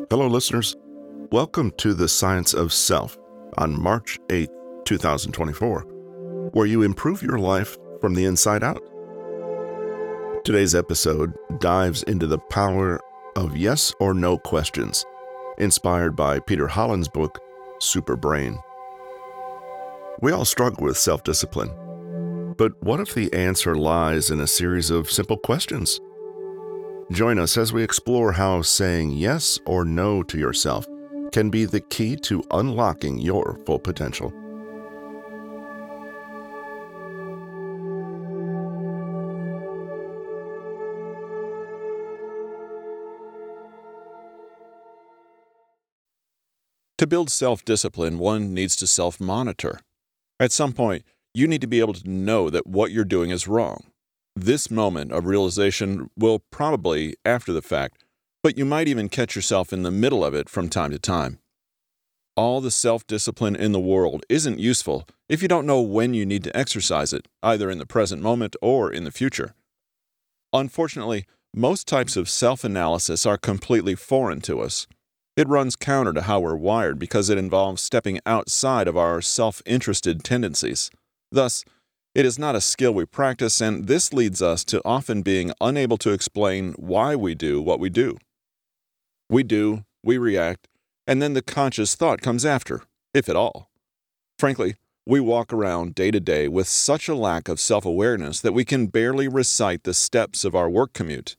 Hello, listeners. Welcome to the Science of Self on March 8th, 2024, where you improve your life from the inside out. Today's episode dives into the power of yes or no questions, inspired by Peter Holland's book, Superbrain. We all struggle with self-discipline, but what if the answer lies in a series of simple questions? Join us as we explore how saying yes or no to yourself can be the key to unlocking your full potential. To build self-discipline, one needs to self-monitor. At some point, you need to be able to know that what you're doing is wrong. This moment of realization will probably after the fact, but you might even catch yourself in the middle of it from time to time. All the self-discipline in the world isn't useful if you don't know when you need to exercise it, either in the present moment or in the future. Unfortunately, most types of self-analysis are completely foreign to us. It runs counter to how we're wired because it involves stepping outside of our self-interested tendencies. Thus, it is not a skill we practice, and this leads us to often being unable to explain why we do what we do. We react, and then the conscious thought comes after, if at all. Frankly, we walk around day to day with such a lack of self-awareness that we can barely recite the steps of our work commute.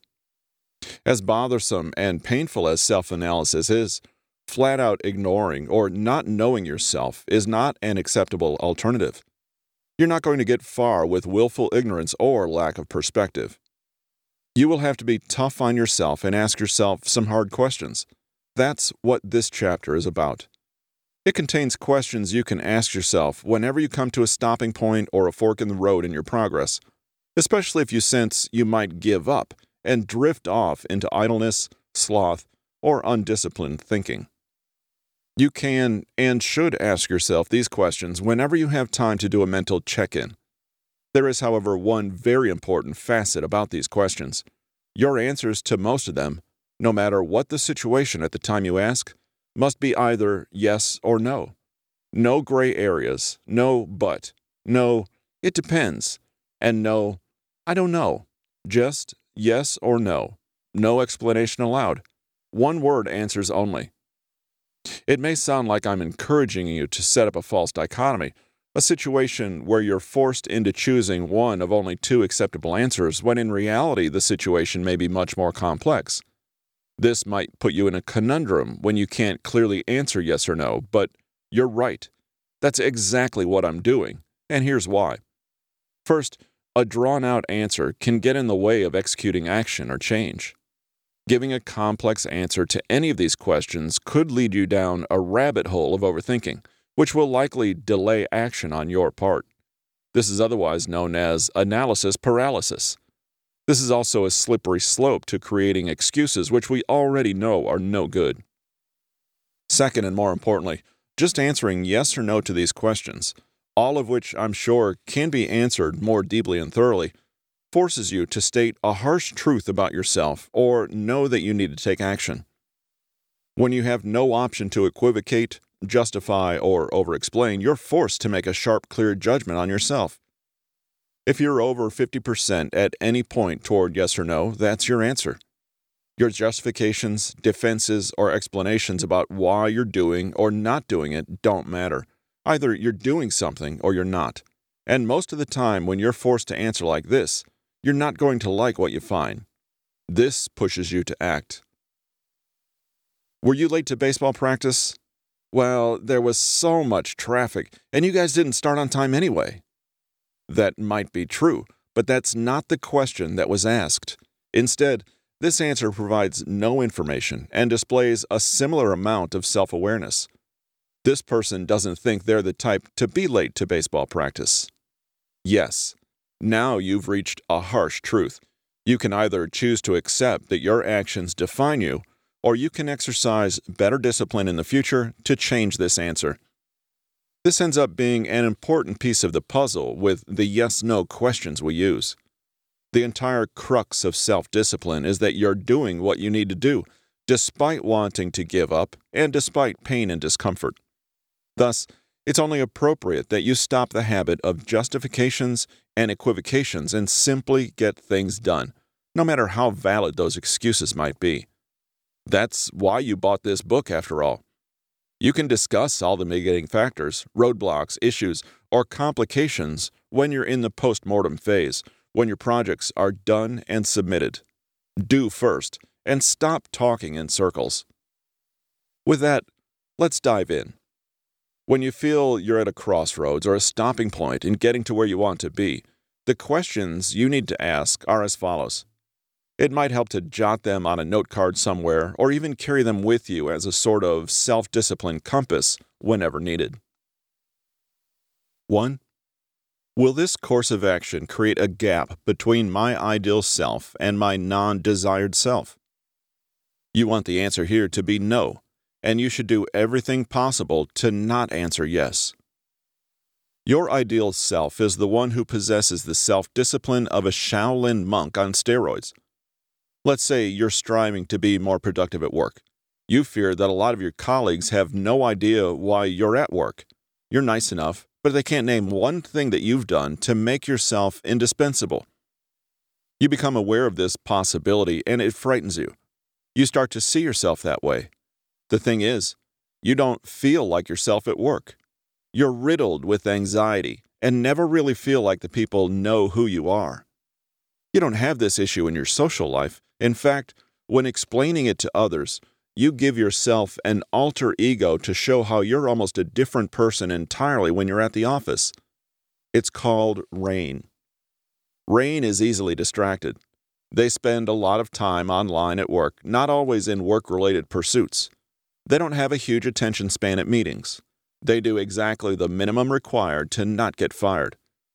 As bothersome and painful as self-analysis is, flat-out ignoring or not knowing yourself is not an acceptable alternative. You're not going to get far with willful ignorance or lack of perspective. You will have to be tough on yourself and ask yourself some hard questions. That's what this chapter is about. It contains questions you can ask yourself whenever you come to a stopping point or a fork in the road in your progress, especially if you sense you might give up and drift off into idleness, sloth, or undisciplined thinking. You can and should ask yourself these questions whenever you have time to do a mental check-in. There is, however, one very important facet about these questions. Your answers to most of them, no matter what the situation at the time you ask, must be either yes or no. No gray areas, no but, no it depends, and no I don't know. Just yes or no. No explanation allowed. One word answers only. It may sound like I'm encouraging you to set up a false dichotomy, a situation where you're forced into choosing one of only two acceptable answers, when in reality the situation may be much more complex. This might put you in a conundrum when you can't clearly answer yes or no, but you're right. That's exactly what I'm doing, and here's why. First, a drawn-out answer can get in the way of executing action or change. Giving a complex answer to any of these questions could lead you down a rabbit hole of overthinking, which will likely delay action on your part. This is otherwise known as analysis paralysis. This is also a slippery slope to creating excuses which we already know are no good. Second, and more importantly, just answering yes or no to these questions, all of which I'm sure can be answered more deeply and thoroughly, forces you to state a harsh truth about yourself or know that you need to take action. When you have no option to equivocate, justify, or over-explain, you're forced to make a sharp, clear judgment on yourself. If you're over 50% at any point toward yes or no, that's your answer. Your justifications, defenses, or explanations about why you're doing or not doing it don't matter. Either you're doing something or you're not. And most of the time when you're forced to answer like this, you're not going to like what you find. This pushes you to act. Were you late to baseball practice? Well, there was so much traffic, and you guys didn't start on time anyway. That might be true, but that's not the question that was asked. Instead, this answer provides no information and displays a similar amount of self-awareness. This person doesn't think they're the type to be late to baseball practice. Yes. Now you've reached a harsh truth. You can either choose to accept that your actions define you, or you can exercise better discipline in the future to change this answer. This ends up being an important piece of the puzzle with the yes-no questions we use. The entire crux of self-discipline is that you're doing what you need to do, despite wanting to give up and despite pain and discomfort. Thus, it's only appropriate that you stop the habit of justifications and equivocations and simply get things done, no matter how valid those excuses might be. That's why you bought this book, after all. You can discuss all the mitigating factors, roadblocks, issues, or complications when you're in the post-mortem phase, when your projects are done and submitted. Do first, and stop talking in circles. With that, let's dive in. When you feel you're at a crossroads or a stopping point in getting to where you want to be, the questions you need to ask are as follows. It might help to jot them on a note card somewhere or even carry them with you as a sort of self-discipline compass whenever needed. 1. Will this course of action create a gap between my ideal self and my non-desired self? You want the answer here to be no, and you should do everything possible to not answer yes. Your ideal self is the one who possesses the self-discipline of a Shaolin monk on steroids. Let's say you're striving to be more productive at work. You fear that a lot of your colleagues have no idea why you're at work. You're nice enough, but they can't name one thing that you've done to make yourself indispensable. You become aware of this possibility and it frightens you. You start to see yourself that way. The thing is, you don't feel like yourself at work. You're riddled with anxiety and never really feel like the people know who you are. You don't have this issue in your social life. In fact, when explaining it to others, you give yourself an alter ego to show how you're almost a different person entirely when you're at the office. It's called Rain. Rain is easily distracted. They spend a lot of time online at work, not always in work-related pursuits. They don't have a huge attention span at meetings. They do exactly the minimum required to not get fired.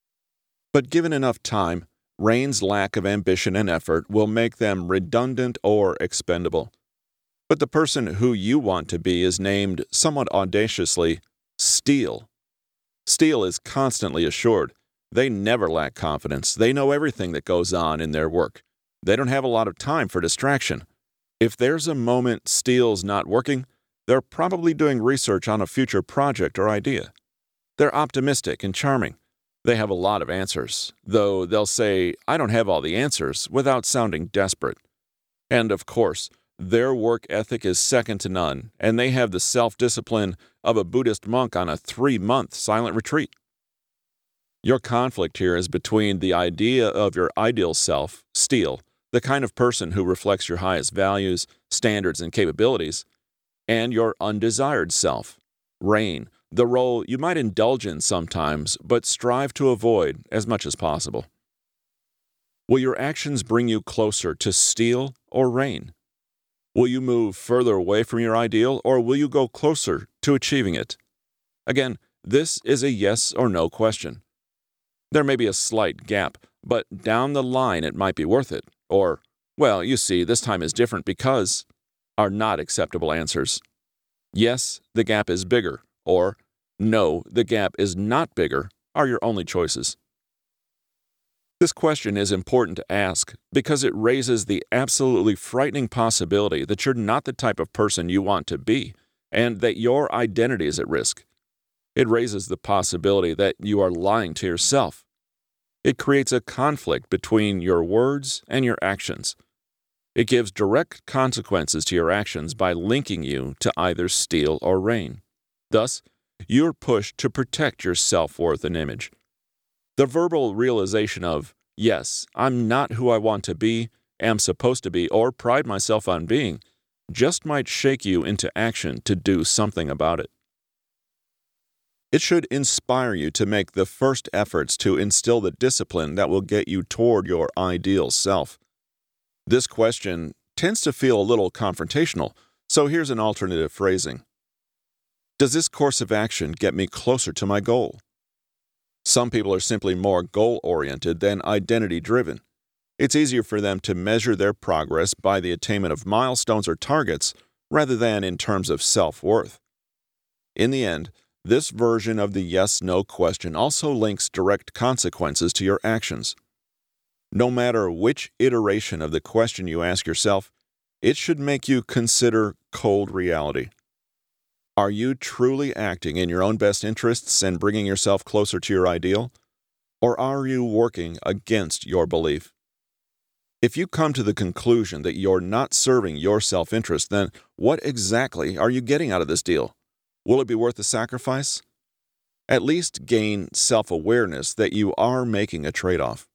But given enough time, Rain's lack of ambition and effort will make them redundant or expendable. But the person who you want to be is named, somewhat audaciously, Steel. Steel is constantly assured. They never lack confidence. They know everything that goes on in their work. They don't have a lot of time for distraction. If there's a moment Steel's not working, they're probably doing research on a future project or idea. They're optimistic and charming. They have a lot of answers, though they'll say, "I don't have all the answers," without sounding desperate. And of course, their work ethic is second to none, and they have the self-discipline of a Buddhist monk on a 3-month silent retreat. Your conflict here is between the idea of your ideal self, Steel, the kind of person who reflects your highest values, standards, and capabilities, and your undesired self, Rain, the role you might indulge in sometimes but strive to avoid as much as possible. Will your actions bring you closer to Steel or Rain? Will you move further away from your ideal, or will you go closer to achieving it? Again, this is a yes or no question. There may be a slight gap, but down the line it might be worth it. Or, well, you see, this time is different because are not acceptable answers. Yes, the gap is bigger, or no, the gap is not bigger are your only choices. This question is important to ask because it raises the absolutely frightening possibility that you're not the type of person you want to be and that your identity is at risk. It raises the possibility that you are lying to yourself. It creates a conflict between your words and your actions. It gives direct consequences to your actions by linking you to either Steel or Rain. Thus, you're pushed to protect your self-worth and image. The verbal realization of, yes, I'm not who I want to be, am supposed to be, or pride myself on being, just might shake you into action to do something about it. It should inspire you to make the first efforts to instill the discipline that will get you toward your ideal self. This question tends to feel a little confrontational, so here's an alternative phrasing. Does this course of action get me closer to my goal? Some people are simply more goal-oriented than identity-driven. It's easier for them to measure their progress by the attainment of milestones or targets rather than in terms of self-worth. In the end, this version of the yes-no question also links direct consequences to your actions. No matter which iteration of the question you ask yourself, it should make you consider cold reality. Are you truly acting in your own best interests and bringing yourself closer to your ideal? Or are you working against your belief? If you come to the conclusion that you're not serving your self-interest, then what exactly are you getting out of this deal? Will it be worth the sacrifice? At least gain self-awareness that you are making a trade-off.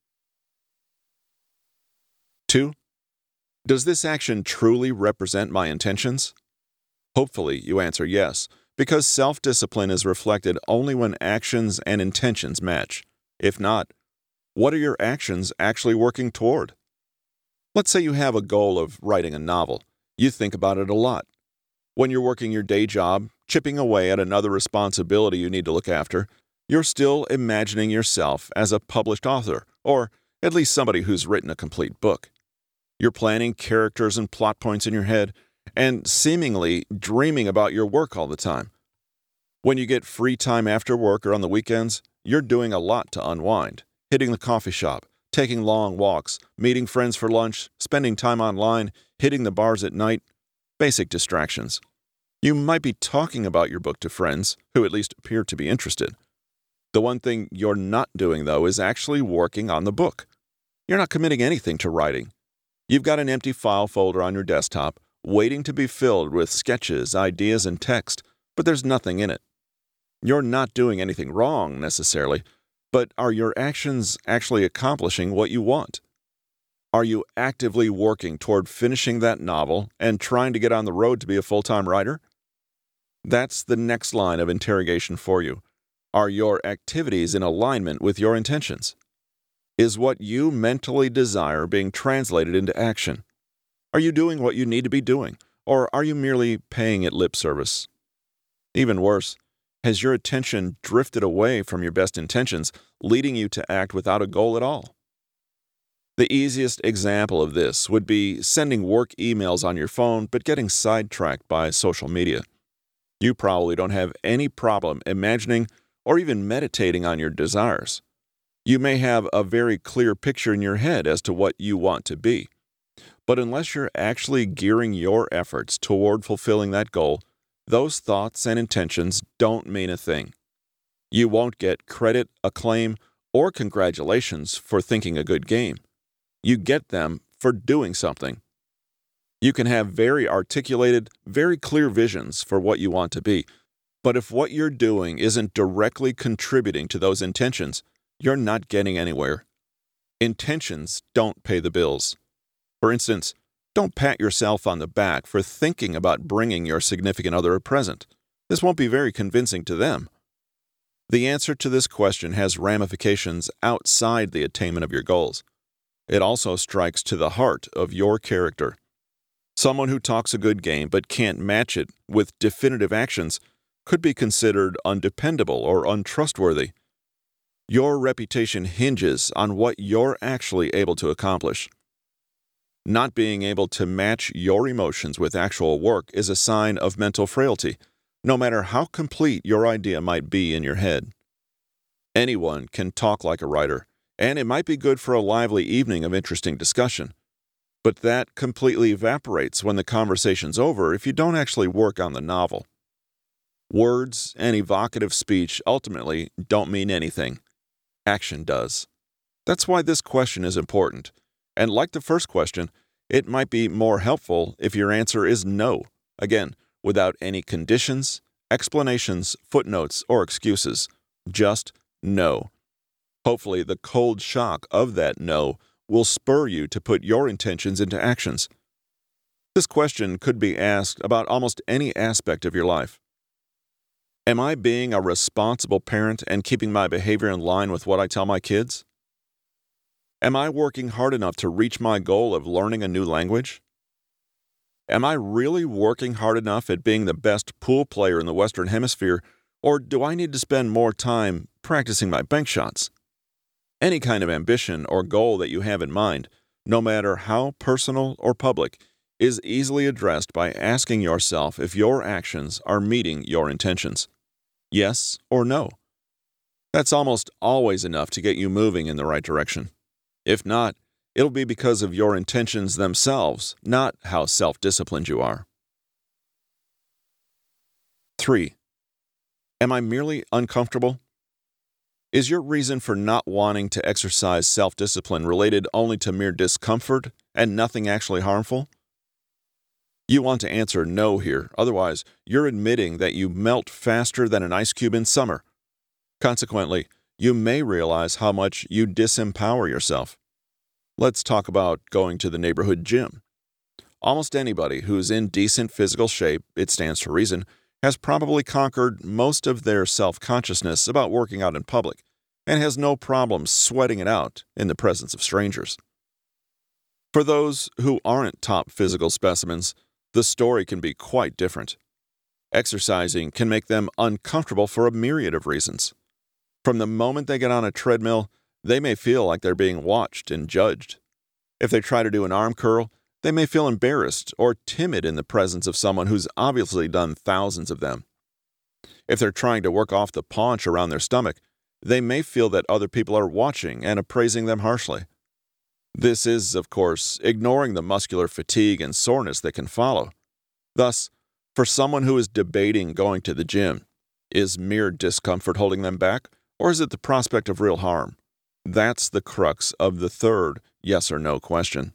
2. Does this action truly represent my intentions? Hopefully, you answer yes, because self-discipline is reflected only when actions and intentions match. If not, what are your actions actually working toward? Let's say you have a goal of writing a novel. You think about it a lot. When you're working your day job, chipping away at another responsibility you need to look after, you're still imagining yourself as a published author, or at least somebody who's written a complete book. You're planning characters and plot points in your head, and seemingly dreaming about your work all the time. When you get free time after work or on the weekends, you're doing a lot to unwind, hitting the coffee shop, taking long walks, meeting friends for lunch, spending time online, hitting the bars at night, basic distractions. You might be talking about your book to friends who at least appear to be interested. The one thing you're not doing, though, is actually working on the book. You're not committing anything to writing. You've got an empty file folder on your desktop, waiting to be filled with sketches, ideas, and text, but there's nothing in it. You're not doing anything wrong, necessarily, but are your actions actually accomplishing what you want? Are you actively working toward finishing that novel and trying to get on the road to be a full-time writer? That's the next line of interrogation for you. Are your activities in alignment with your intentions? Is what you mentally desire being translated into action? Are you doing what you need to be doing, or are you merely paying it lip service? Even worse, has your attention drifted away from your best intentions, leading you to act without a goal at all? The easiest example of this would be sending work emails on your phone but getting sidetracked by social media. You probably don't have any problem imagining or even meditating on your desires. You may have a very clear picture in your head as to what you want to be. But unless you're actually gearing your efforts toward fulfilling that goal, those thoughts and intentions don't mean a thing. You won't get credit, acclaim, or congratulations for thinking a good game. You get them for doing something. You can have very articulated, very clear visions for what you want to be, but if what you're doing isn't directly contributing to those intentions, you're not getting anywhere. Intentions don't pay the bills. For instance, don't pat yourself on the back for thinking about bringing your significant other a present. This won't be very convincing to them. The answer to this question has ramifications outside the attainment of your goals. It also strikes to the heart of your character. Someone who talks a good game but can't match it with definitive actions could be considered undependable or untrustworthy. Your reputation hinges on what you're actually able to accomplish. Not being able to match your emotions with actual work is a sign of mental frailty, no matter how complete your idea might be in your head. Anyone can talk like a writer, and it might be good for a lively evening of interesting discussion. But that completely evaporates when the conversation's over if you don't actually work on the novel. Words and evocative speech ultimately don't mean anything. Action does. That's why this question is important. And like the first question, it might be more helpful if your answer is no, again, without any conditions, explanations, footnotes, or excuses. Just no. Hopefully, the cold shock of that no will spur you to put your intentions into actions. This question could be asked about almost any aspect of your life. Am I being a responsible parent and keeping my behavior in line with what I tell my kids? Am I working hard enough to reach my goal of learning a new language? Am I really working hard enough at being the best pool player in the Western Hemisphere, or do I need to spend more time practicing my bank shots? Any kind of ambition or goal that you have in mind, no matter how personal or public, is easily addressed by asking yourself if your actions are meeting your intentions. Yes or no. That's almost always enough to get you moving in the right direction. If not, it'll be because of your intentions themselves, not how self-disciplined you are. 3. Am I merely uncomfortable? Is your reason for not wanting to exercise self-discipline related only to mere discomfort and nothing actually harmful? You want to answer no here, otherwise you're admitting that you melt faster than an ice cube in summer. Consequently, you may realize how much you disempower yourself. Let's talk about going to the neighborhood gym. Almost anybody who's in decent physical shape, it stands to reason, has probably conquered most of their self-consciousness about working out in public and has no problem sweating it out in the presence of strangers. For those who aren't top physical specimens, the story can be quite different. Exercising can make them uncomfortable for a myriad of reasons. From the moment they get on a treadmill, they may feel like they're being watched and judged. If they try to do an arm curl, they may feel embarrassed or timid in the presence of someone who's obviously done thousands of them. If they're trying to work off the paunch around their stomach, they may feel that other people are watching and appraising them harshly. This is, of course, ignoring the muscular fatigue and soreness that can follow. Thus, for someone who is debating going to the gym, is mere discomfort holding them back, or is it the prospect of real harm? That's the crux of the third yes or no question.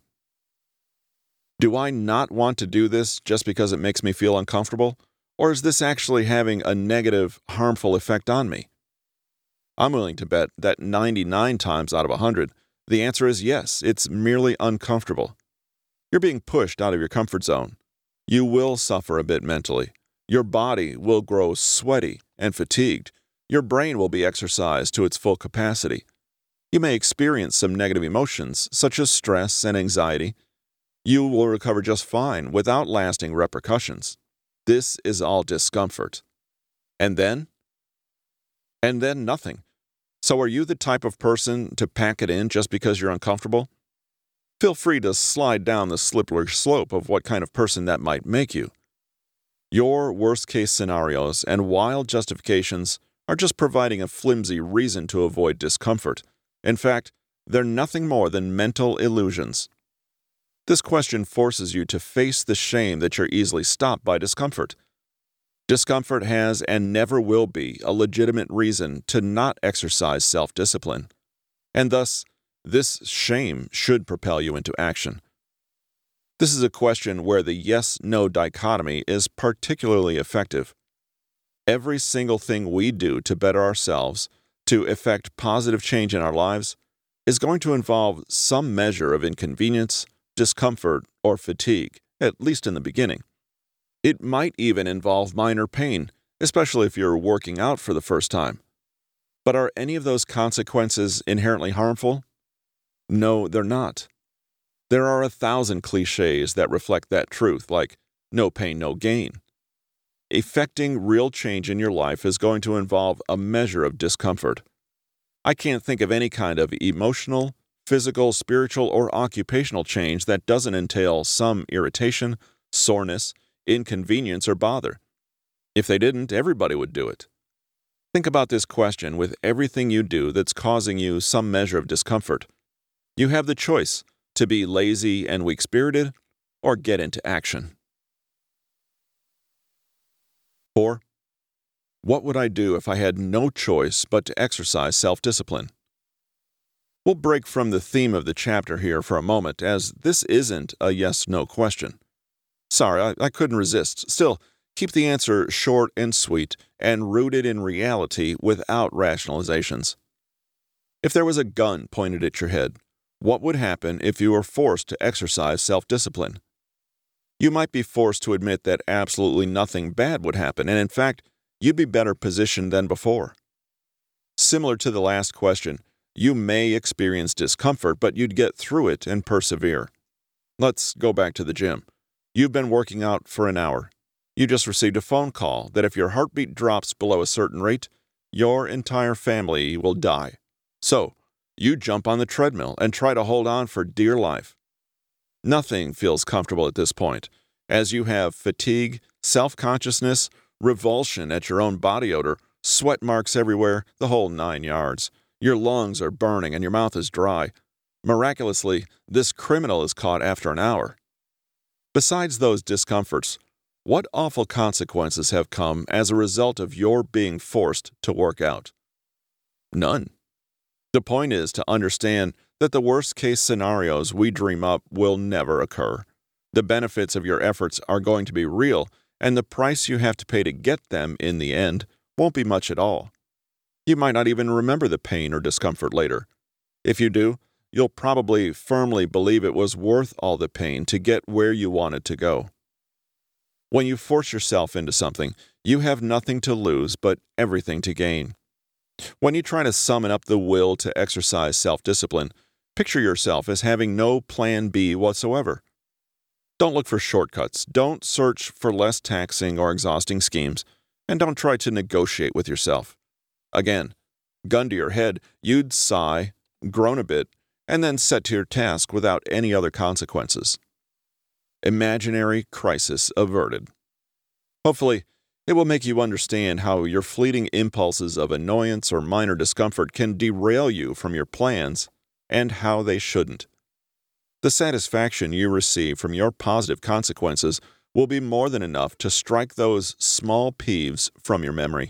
Do I not want to do this just because it makes me feel uncomfortable, or is this actually having a negative, harmful effect on me? I'm willing to bet that 99 times out of 100, the answer is yes, it's merely uncomfortable. You're being pushed out of your comfort zone. You will suffer a bit mentally. Your body will grow sweaty and fatigued. Your brain will be exercised to its full capacity. You may experience some negative emotions, such as stress and anxiety. You will recover just fine without lasting repercussions. This is all discomfort. And then? And then nothing. So are you the type of person to pack it in just because you're uncomfortable? Feel free to slide down the slippery slope of what kind of person that might make you. Your worst-case scenarios and wild justifications are just providing a flimsy reason to avoid discomfort. In fact, they're nothing more than mental illusions. This question forces you to face the shame that you're easily stopped by discomfort. Discomfort has and never will be a legitimate reason to not exercise self-discipline, and thus, this shame should propel you into action. This is a question where the yes-no dichotomy is particularly effective. Every single thing we do to better ourselves, to effect positive change in our lives, is going to involve some measure of inconvenience, discomfort, or fatigue, at least in the beginning. It might even involve minor pain, especially if you're working out for the first time. But are any of those consequences inherently harmful? No, they're not. There are 1,000 cliches that reflect that truth, like no pain, no gain. Effecting real change in your life is going to involve a measure of discomfort. I can't think of any kind of emotional, physical, spiritual, or occupational change that doesn't entail some irritation, soreness, inconvenience, or bother. If they didn't, everybody would do it. Think about this question with everything you do that's causing you some measure of discomfort. You have the choice to be lazy and weak-spirited or get into action. 4. What would I do if I had no choice but to exercise self-discipline? We'll break from the theme of the chapter here for a moment, as this isn't a yes-no question. Sorry, I couldn't resist. Still, keep the answer short and sweet and rooted in reality without rationalizations. If there was a gun pointed at your head, what would happen if you were forced to exercise self-discipline? You might be forced to admit that absolutely nothing bad would happen, and in fact, you'd be better positioned than before. Similar to the last question, you may experience discomfort, but you'd get through it and persevere. Let's go back to the gym. You've been working out for an hour. You just received a phone call that if your heartbeat drops below a certain rate, your entire family will die. So, you jump on the treadmill and try to hold on for dear life. Nothing feels comfortable at this point, as you have fatigue, self-consciousness, revulsion at your own body odor, sweat marks everywhere, the whole 9 yards. Your lungs are burning and your mouth is dry. Miraculously, this criminal is caught after an hour. Besides those discomforts, what awful consequences have come as a result of your being forced to work out? None. The point is to understand that the worst-case scenarios we dream up will never occur. The benefits of your efforts are going to be real, and the price you have to pay to get them in the end won't be much at all. You might not even remember the pain or discomfort later. If you do, you'll probably firmly believe it was worth all the pain to get where you wanted to go. When you force yourself into something, you have nothing to lose but everything to gain. When you try to summon up the will to exercise self-discipline, picture yourself as having no plan B whatsoever. Don't look for shortcuts, don't search for less taxing or exhausting schemes, and don't try to negotiate with yourself. Again, gun to your head, you'd sigh, groan a bit, and then set to your task without any other consequences. Imaginary crisis averted. Hopefully, it will make you understand how your fleeting impulses of annoyance or minor discomfort can derail you from your plans and how they shouldn't. The satisfaction you receive from your positive consequences will be more than enough to strike those small peeves from your memory.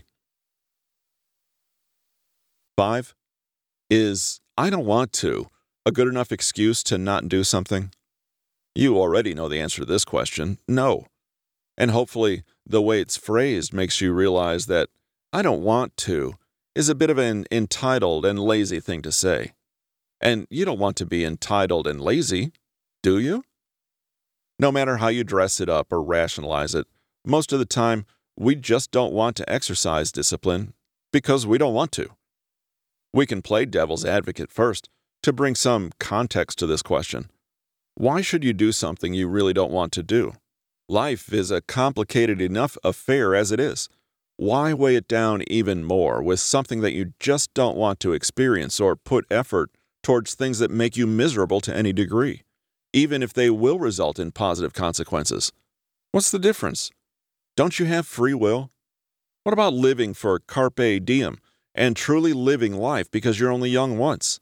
5. Is "I don't want to" a good enough excuse to not do something? You already know the answer to this question, no. And hopefully, the way it's phrased makes you realize that "I don't want to" is a bit of an entitled and lazy thing to say. And you don't want to be entitled and lazy, do you? No matter how you dress it up or rationalize it, most of the time, we just don't want to exercise discipline because we don't want to. We can play devil's advocate first to bring some context to this question. Why should you do something you really don't want to do? Life is a complicated enough affair as it is. Why weigh it down even more with something that you just don't want to experience or put effort towards things that make you miserable to any degree, even if they will result in positive consequences? What's the difference? Don't you have free will? What about living for carpe diem and truly living life because you're only young once?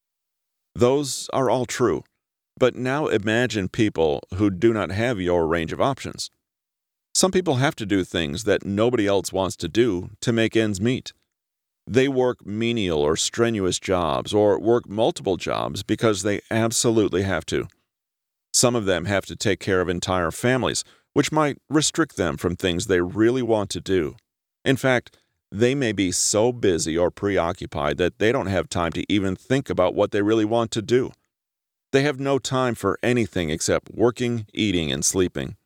Those are all true. But now imagine people who do not have your range of options. Some people have to do things that nobody else wants to do to make ends meet. They work menial or strenuous jobs or work multiple jobs because they absolutely have to. Some of them have to take care of entire families, which might restrict them from things they really want to do. In fact, they may be so busy or preoccupied that they don't have time to even think about what they really want to do. They have no time for anything except working, eating, and sleeping.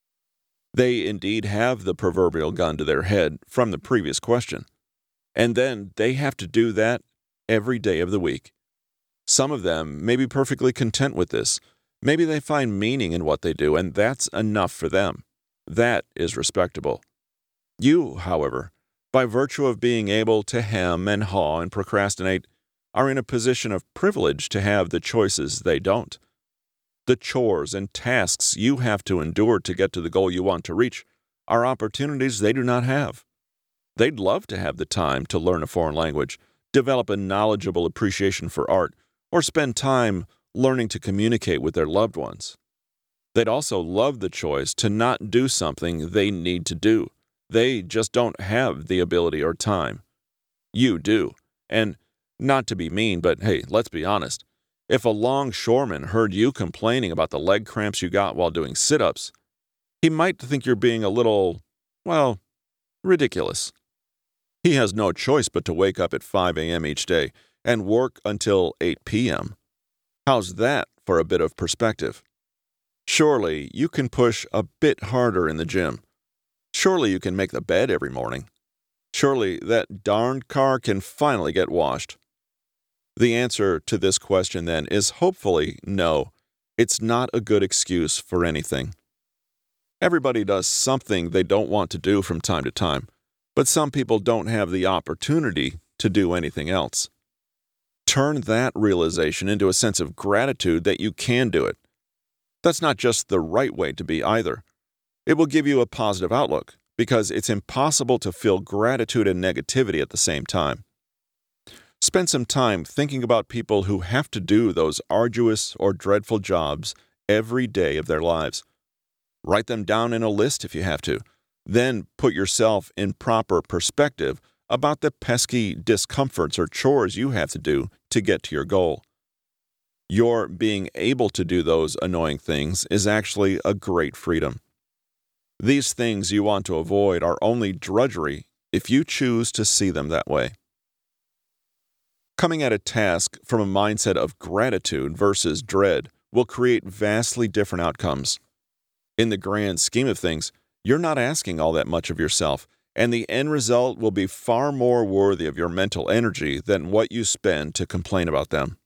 They indeed have the proverbial gun to their head from the previous question. And then they have to do that every day of the week. Some of them may be perfectly content with this. Maybe they find meaning in what they do, and that's enough for them. That is respectable. You, however, by virtue of being able to hem and haw and procrastinate, are in a position of privilege to have the choices they don't. The chores and tasks you have to endure to get to the goal you want to reach are opportunities they do not have. They'd love to have the time to learn a foreign language, develop a knowledgeable appreciation for art, or spend time learning to communicate with their loved ones. They'd also love the choice to not do something they need to do. They just don't have the ability or time. You do. And not to be mean, but hey, let's be honest. If a longshoreman heard you complaining about the leg cramps you got while doing sit-ups, he might think you're being a little, well, ridiculous. He has no choice but to wake up at 5 a.m. each day and work until 8 p.m. How's that for a bit of perspective? Surely you can push a bit harder in the gym. Surely you can make the bed every morning. Surely that darned car can finally get washed. The answer to this question, then, is hopefully no. It's not a good excuse for anything. Everybody does something they don't want to do from time to time, but some people don't have the opportunity to do anything else. Turn that realization into a sense of gratitude that you can do it. That's not just the right way to be either. It will give you a positive outlook, because it's impossible to feel gratitude and negativity at the same time. Spend some time thinking about people who have to do those arduous or dreadful jobs every day of their lives. Write them down in a list if you have to. Then put yourself in proper perspective about the pesky discomforts or chores you have to do to get to your goal. Your being able to do those annoying things is actually a great freedom. These things you want to avoid are only drudgery if you choose to see them that way. Coming at a task from a mindset of gratitude versus dread will create vastly different outcomes. In the grand scheme of things, you're not asking all that much of yourself, and the end result will be far more worthy of your mental energy than what you spend to complain about them.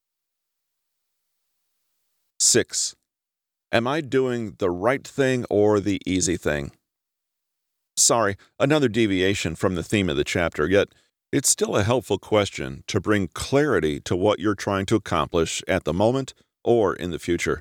6. Am I doing the right thing or the easy thing? Sorry, another deviation from the theme of the chapter, yet it's still a helpful question to bring clarity to what you're trying to accomplish at the moment or in the future.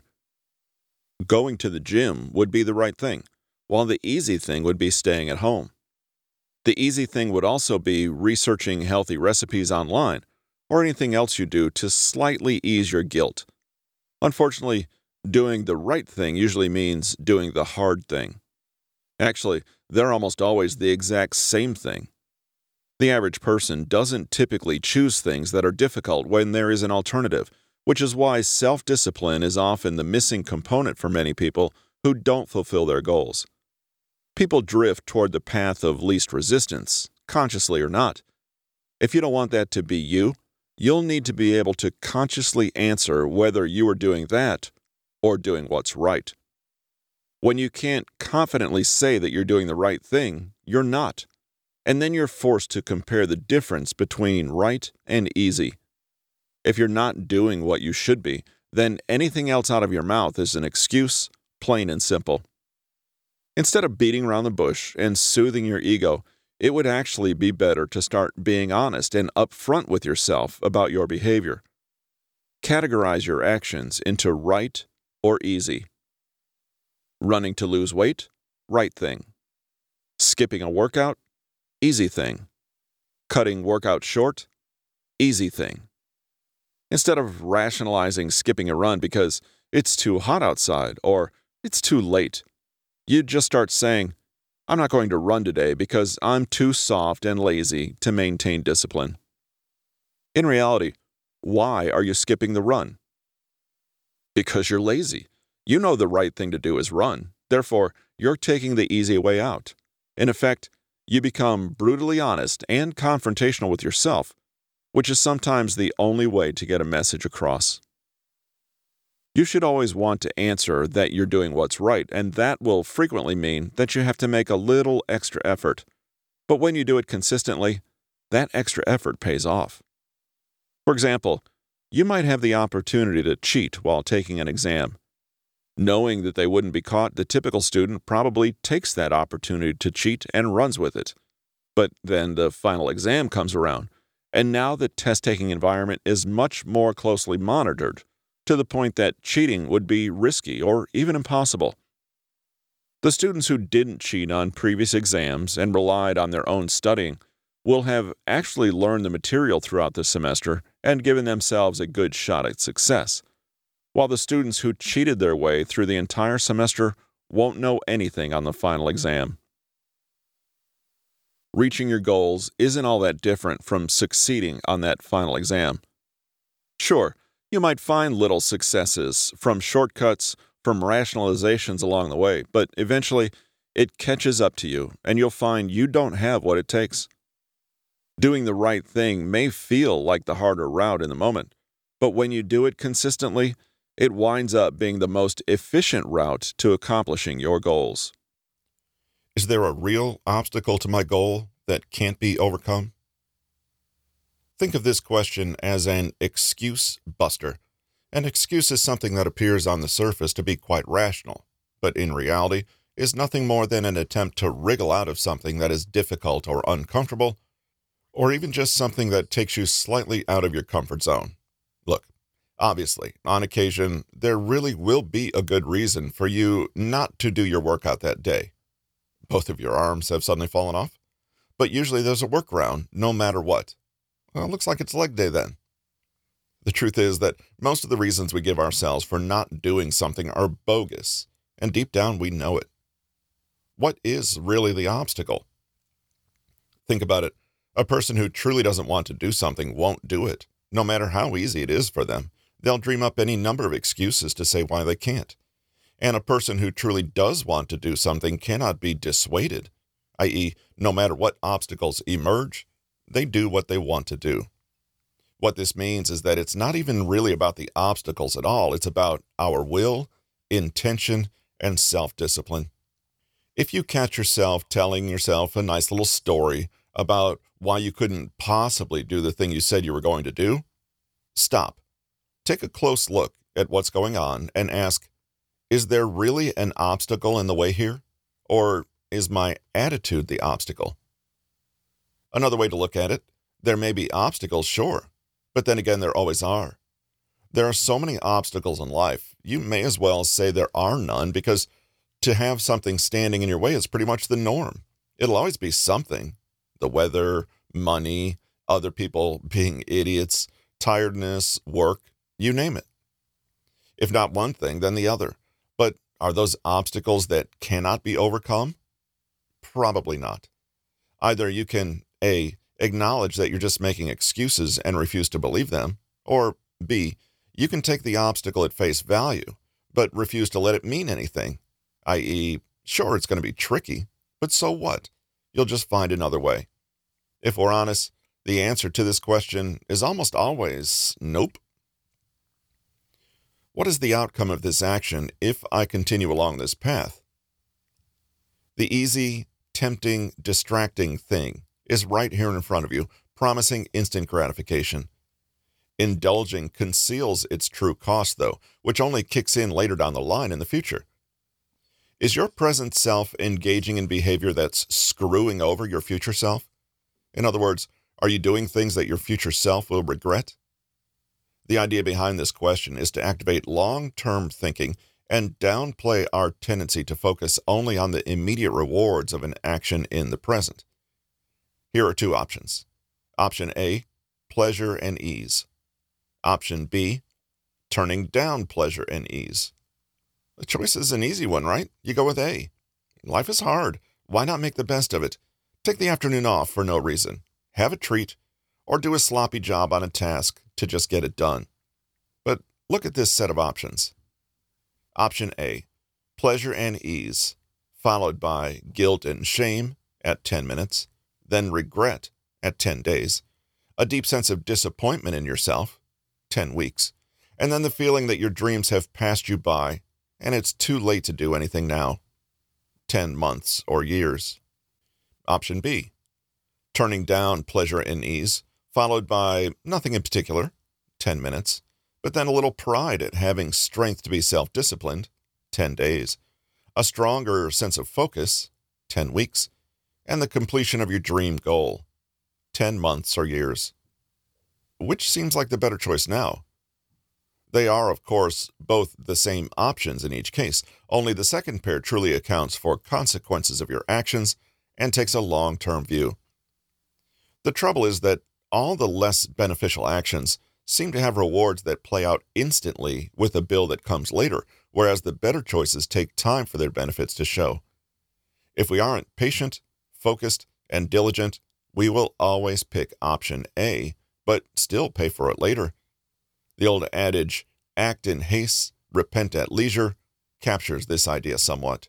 Going to the gym would be the right thing, while the easy thing would be staying at home. The easy thing would also be researching healthy recipes online or anything else you do to slightly ease your guilt. Unfortunately, doing the right thing usually means doing the hard thing. Actually, they're almost always the exact same thing. The average person doesn't typically choose things that are difficult when there is an alternative, which is why self-discipline is often the missing component for many people who don't fulfill their goals. People drift toward the path of least resistance, consciously or not. If you don't want that to be you, you'll need to be able to consciously answer whether you are doing that or doing what's right. When you can't confidently say that you're doing the right thing, you're not. And then you're forced to compare the difference between right and easy. If you're not doing what you should be, then anything else out of your mouth is an excuse, plain and simple. Instead of beating around the bush and soothing your ego, it would actually be better to start being honest and upfront with yourself about your behavior. Categorize your actions into right or easy. Running to lose weight, right thing. Skipping a workout, easy thing. Cutting workout short, easy thing. Instead of rationalizing skipping a run because it's too hot outside or it's too late, you'd just start saying, I'm not going to run today because I'm too soft and lazy to maintain discipline. In reality, why are you skipping the run? Because you're lazy. You know the right thing to do is run. Therefore, you're taking the easy way out. In effect, you become brutally honest and confrontational with yourself, which is sometimes the only way to get a message across. You should always want to answer that you're doing what's right, and that will frequently mean that you have to make a little extra effort. But when you do it consistently, that extra effort pays off. For example, you might have the opportunity to cheat while taking an exam. Knowing that they wouldn't be caught, the typical student probably takes that opportunity to cheat and runs with it. But then the final exam comes around, and now the test-taking environment is much more closely monitored, to the point that cheating would be risky or even impossible. The students who didn't cheat on previous exams and relied on their own studying will have actually learned the material throughout the semester and given themselves a good shot at success, while the students who cheated their way through the entire semester won't know anything on the final exam. Reaching your goals isn't all that different from succeeding on that final exam. Sure, you might find little successes from shortcuts, from rationalizations along the way, but eventually it catches up to you and you'll find you don't have what it takes. Doing the right thing may feel like the harder route in the moment, but when you do it consistently, it winds up being the most efficient route to accomplishing your goals. Is there a real obstacle to my goal that can't be overcome? Think of this question as an excuse buster. An excuse is something that appears on the surface to be quite rational, but in reality is nothing more than an attempt to wriggle out of something that is difficult or uncomfortable, or even just something that takes you slightly out of your comfort zone. Look, obviously, on occasion, there really will be a good reason for you not to do your workout that day. Both of your arms have suddenly fallen off, but usually there's a workaround no matter what. Well, it looks like it's leg day then. The truth is that most of the reasons we give ourselves for not doing something are bogus, and deep down we know it. What is really the obstacle? Think about it. A person who truly doesn't want to do something won't do it, no matter how easy it is for them. They'll dream up any number of excuses to say why they can't. And a person who truly does want to do something cannot be dissuaded, i.e., no matter what obstacles emerge, they do what they want to do. What this means is that it's not even really about the obstacles at all. It's about our will, intention, and self-discipline. If you catch yourself telling yourself a nice little story about why you couldn't possibly do the thing you said you were going to do, stop. Take a close look at what's going on and ask, is there really an obstacle in the way here? Or is my attitude the obstacle? Another way to look at it, there may be obstacles, sure, but then again, there always are. There are so many obstacles in life, you may as well say there are none, because to have something standing in your way is pretty much the norm. It'll always be something. The weather, money, other people being idiots, tiredness, work, you name it. If not one thing, then the other. But are those obstacles that cannot be overcome? Probably not. Either you can, A, acknowledge that you're just making excuses and refuse to believe them, or B, you can take the obstacle at face value, but refuse to let it mean anything, i.e., sure, it's going to be tricky, but so what? You'll just find another way. If we're honest, the answer to this question is almost always nope. What is the outcome of this action if I continue along this path? The easy, tempting, distracting thing is right here in front of you, promising instant gratification. Indulging conceals its true cost, though, which only kicks in later down the line in the future. Is your present self engaging in behavior that's screwing over your future self? In other words, are you doing things that your future self will regret? The idea behind this question is to activate long-term thinking and downplay our tendency to focus only on the immediate rewards of an action in the present. Here are two options. Option A, pleasure and ease. Option B, turning down pleasure and ease. The choice is an easy one, right? You go with A. Life is hard. Why not make the best of it? Take the afternoon off for no reason. Have a treat, or do a sloppy job on a task to just get it done. But look at this set of options. Option A, pleasure and ease, followed by guilt and shame at 10 minutes, then regret at 10 days, a deep sense of disappointment in yourself, 10 weeks, and then the feeling that your dreams have passed you by and it's too late to do anything now, 10 months or years. Option B, turning down pleasure and ease, followed by nothing in particular, 10 minutes, but then a little pride at having strength to be self-disciplined, 10 days, a stronger sense of focus, 10 weeks, and the completion of your dream goal, 10 months or years. Which seems like the better choice now? They are, of course, both the same options in each case, only the second pair truly accounts for consequences of your actions and takes a long-term view. The trouble is that all the less beneficial actions seem to have rewards that play out instantly with a bill that comes later, whereas the better choices take time for their benefits to show. If we aren't patient, focused, and diligent, we will always pick option A, but still pay for it later. The old adage, act in haste, repent at leisure, captures this idea somewhat.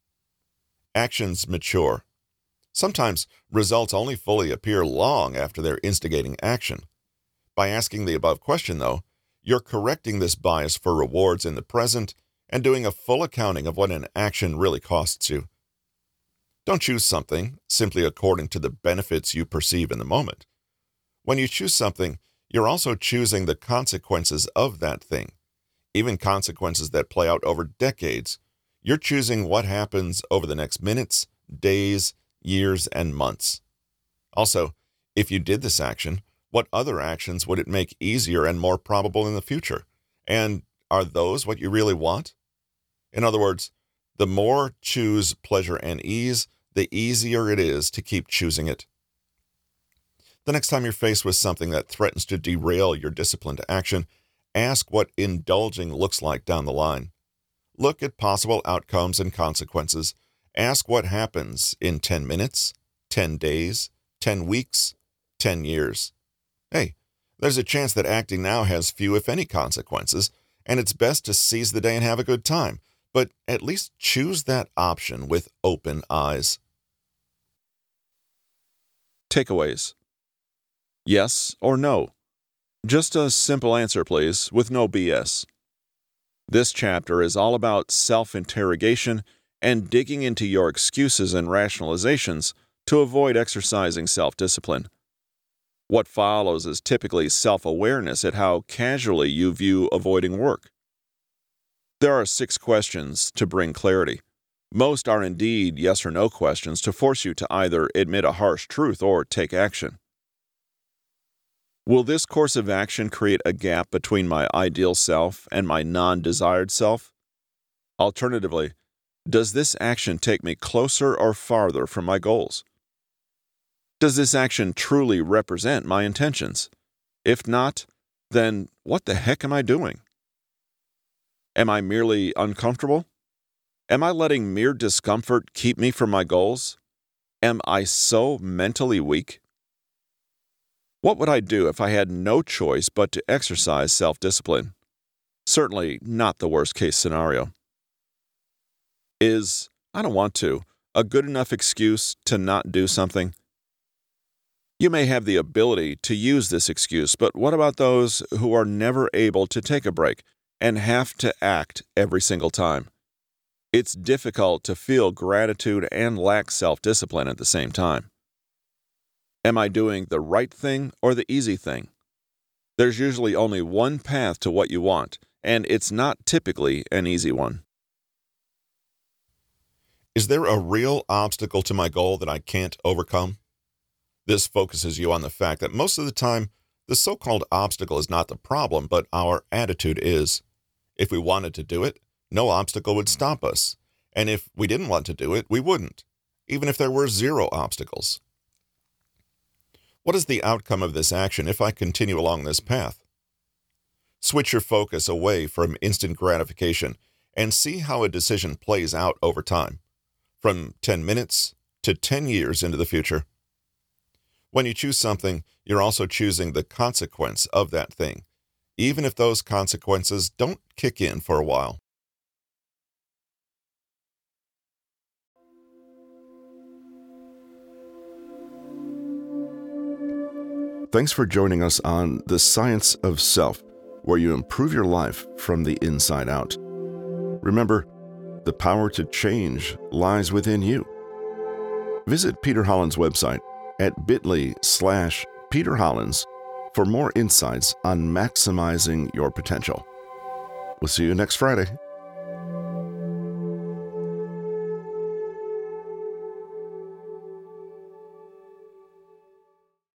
Actions mature. Sometimes results only fully appear long after their instigating action. By asking the above question, though, you're correcting this bias for rewards in the present and doing a full accounting of what an action really costs you. Don't choose something simply according to the benefits you perceive in the moment. When you choose something, you're also choosing the consequences of that thing, even consequences that play out over decades. You're choosing what happens over the next minutes, days, years, and months. Also, if you did this action, what other actions would it make easier and more probable in the future? And are those what you really want? In other words, the more choose pleasure and ease, the easier it is to keep choosing it. The next time you're faced with something that threatens to derail your disciplined action, ask what indulging looks like down the line. Look at possible outcomes and consequences. Ask what happens in 10 minutes, 10 days, 10 weeks, 10 years. Hey, there's a chance that acting now has few, if any, consequences, and it's best to seize the day and have a good time, but at least choose that option with open eyes. Takeaways. Yes or no? Just a simple answer, please, with no BS. This chapter is all about self-interrogation and digging into your excuses and rationalizations to avoid exercising self-discipline. What follows is typically self-awareness at how casually you view avoiding work. There are 6 questions to bring clarity. Most are indeed yes or no questions to force you to either admit a harsh truth or take action. Will this course of action create a gap between my ideal self and my non-desired self? Alternatively, does this action take me closer or farther from my goals? Does this action truly represent my intentions? If not, then what the heck am I doing? Am I merely uncomfortable? Am I letting mere discomfort keep me from my goals? Am I so mentally weak? What would I do if I had no choice but to exercise self-discipline? Certainly not the worst-case scenario. Is "I don't want to" a good enough excuse to not do something? You may have the ability to use this excuse, but what about those who are never able to take a break and have to act every single time? It's difficult to feel gratitude and lack self-discipline at the same time. Am I doing the right thing or the easy thing? There's usually only one path to what you want, and it's not typically an easy one. Is there a real obstacle to my goal that I can't overcome? This focuses you on the fact that most of the time, the so-called obstacle is not the problem, but our attitude is. If we wanted to do it, no obstacle would stop us. And if we didn't want to do it, we wouldn't, even if there were 0 obstacles. What is the outcome of this action if I continue along this path? Switch your focus away from instant gratification and see how a decision plays out over time, from 10 minutes to 10 years into the future. When you choose something, you're also choosing the consequence of that thing, even if those consequences don't kick in for a while. Thanks for joining us on The Science of Self, where you improve your life from the inside out. Remember, the power to change lies within you. Visit Peter Holland's website at bit.ly/Peter Hollins for more insights on maximizing your potential. We'll see you next Friday.